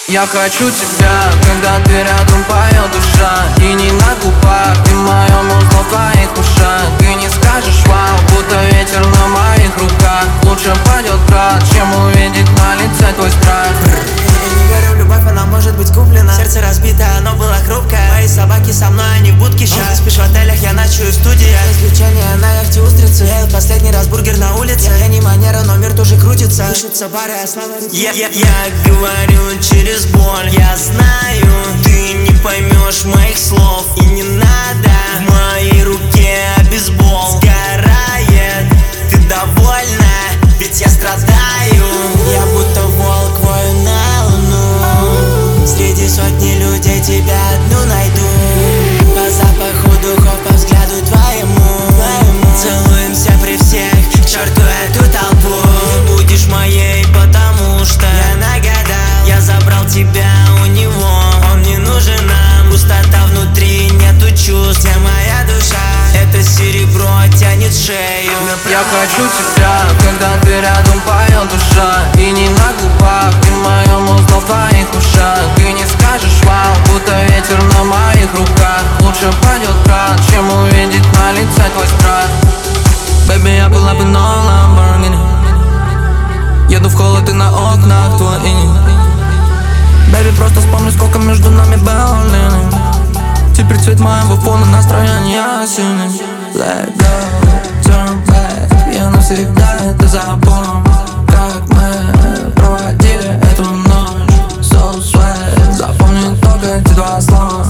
Я хочу тебя, когда ты рядом, поет душа. И не на губах, ты в моем узле, в твоих ушах. Ты не скажешь вау, будто ветер на моих руках. Лучше падет град, чем увидеть на лице твой страх. Я не верю в любовь, она может быть куплена. Сердце разбито, оно было хрупкое. Мои собаки со мной, они в будке ща. Спишь в отелях, я ночую в студии. Развлечения на яхте устрицы. Я ел последний раз бургер на улице. Я не манера, но мир тоже крутится. Пишутся пары, а слава я говорю через боль. Я знаю, ты не поймешь моих слов. И не надо, в моей руке бейсбол. Сгорает, ты довольна, ведь я страдаю. Я будто волк, вою на луну. Среди сотни людей тебя одну найду. По запаху духов, по взгляду твоему. Целуемся при всех, к черту эту толпу. Ты будешь моей, потому что я нагадал. Я забрал тебя у него, он не нужен нам. Пустота внутри, нету чувств, где моя душа. Это серебро тянет шею. Я хочу тебя, когда ты рядом, поет душа. И не на губах, ты в моем узле, в твоих ушах. Ты не скажешь вау, будто ветер на моих руках. Лучше падет град, чем увидеть на лице твой страх. Baby, я была бы на Lamborghini. Еду в холод и на окнах твой иней. Baby, просто вспомни, сколько между нами было длины. Теперь цвет моего фона, настроение сильный. Let go, turn back. Я навсегда это запомню, как мы проводили эту ночь. So sweet, запомни только эти два слова.